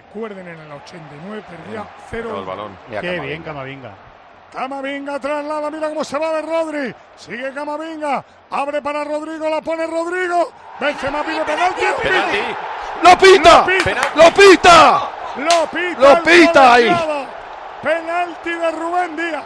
Recuerden, en el 89 perdía 0 el balón. Qué bien Camavinga. Camavinga traslada, mira cómo se va de Rodri. Sigue Camavinga, abre para Rodrigo, la pone Rodrigo. Benzema pide penalti. Penalti. ¡Lo pita! ¡Lo pita! Lo pita ahí. Penalti de Rubén Díaz.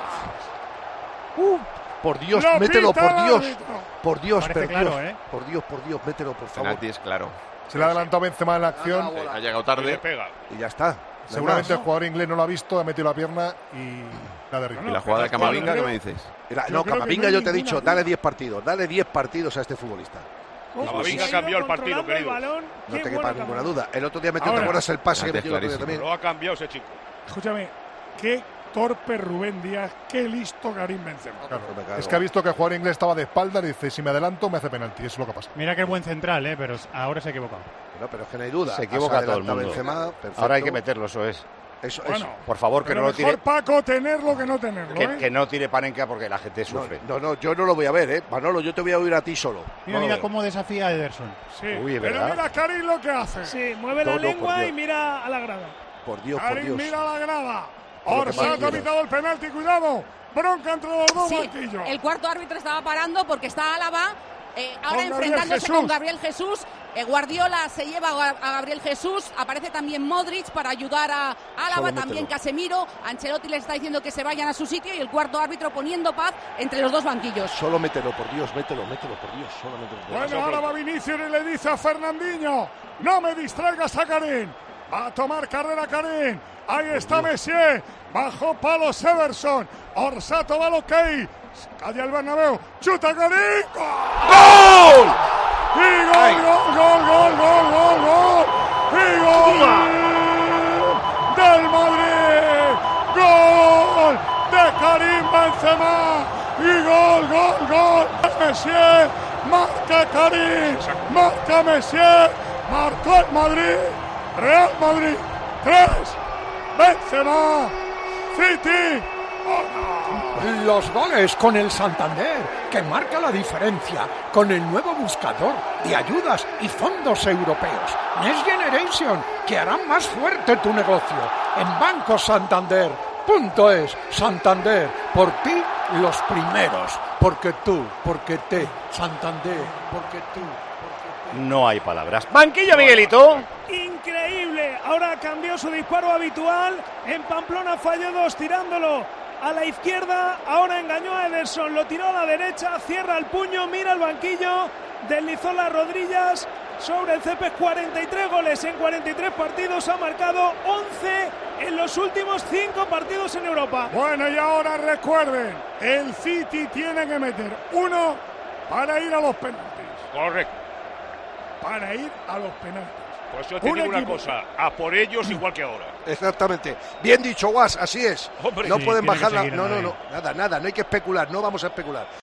Por Dios, Lo mételo, pita por el Dios. árbitro. Por Dios, Parece pero claro, Dios. Por Dios, mételo, por favor. Penalti es claro. Se le ha adelantado Benzema en la acción. Ha llegado Le tarde. pega. Y ya está. Seguramente el jugador inglés no lo ha visto, ha metido la pierna y la derriba. ¿Y la jugada de Camavinga qué me dices? No, creo que Camavinga, no hay yo te he ninguna dicho, duda. dale 10 partidos. Dale 10 partidos a este futbolista. Camavinga cambió el partido, querido. No te quepa ninguna duda. El otro día metió, ¿te Ahora, acuerdas el pase que antes metió el otro día clarísimo. también? Lo ha cambiado ese chico. Escúchame, qué torpe Rubén Díaz, qué listo Karim Benzema. Claro, Me cago. es que ha visto que el jugador inglés estaba de espalda y dice, si me adelanto me hace penalti. Eso es lo que pasa. Mira qué buen central, pero ahora se ha equivocado. No, pero es que no hay duda. Se equivoca Has todo el adelantado mundo. Benzema, perfecto. Ahora hay que meterlo, eso es. Eso, Bueno, Por favor, que pero no lo mejor tire. Paco tenerlo que no tenerlo, Que no tire Panenka porque la gente no, sufre. no, yo no lo voy a ver, ¿eh? Manolo, yo te voy a oír a ti solo. Mira, No lo mira veo. cómo desafía a Ederson. Sí, Uy, es pero verdad. mira Karim lo que hace. Sí, mueve No, la no, por lengua Dios. y mira a la grada. Por Dios, por Karim Dios. mira la grada. Lo que más Orsato ha quieras. pitado el penalti, cuidado. Bronca entre los dos Sí, banquillos. el cuarto árbitro estaba parando porque está Álava ahora Con enfrentándose Gabriel con Jesús. Gabriel Jesús. Guardiola se lleva a Gabriel Jesús, aparece también Modric para ayudar a Álava, Solo también mételo. Casemiro. Ancelotti les está diciendo que se vayan a su sitio y el cuarto árbitro poniendo paz entre los dos banquillos. Solo mételo, por Dios, mételo, por Dios. Solo mételo. Bueno, ahora va Vinicius y le dice a Fernandinho, no me distraigas a Karim. Va a tomar carrera Karim. Ahí está Messier. Bajo palos Ederson. Orsato va lo que hay. Calla el Bernabéu. Chuta Karim. ¡Gol! Y gol. Y gol del Madrid. Gol de Karim Benzema. Y gol. Messier. Marca Karim. Marca Messier. Marcó el Madrid. Real Madrid 3. Benzema. City. Los goles con el Santander, que marca la diferencia con el nuevo buscador de ayudas y fondos europeos. Next Generation, que harán más fuerte tu negocio. En Banco Santander.es. Santander, por ti los primeros. Porque tú, porque te. Santander, porque tú. No hay palabras. Banquillo, Miguelito. Increíble. Ahora cambió su disparo habitual. En Pamplona falló 2 tirándolo a la izquierda. Ahora engañó a Ederson. Lo tiró a la derecha. Cierra el puño. Mira el banquillo. Deslizó las rodillas sobre el césped. 43 goles en 43 partidos. Ha marcado 11 en los últimos 5 partidos en Europa. Bueno, y ahora recuerden, el City tiene que meter 1 para ir a los penaltis. Correcto. Para ir a los penaltis. Pues yo te digo una cosa, a por ellos igual que ahora. Exactamente. Bien dicho, Guas, así es. Hombre, No sí, pueden tiene que bajar la... seguir en No, Madrid. nada, no hay que especular, no vamos a especular.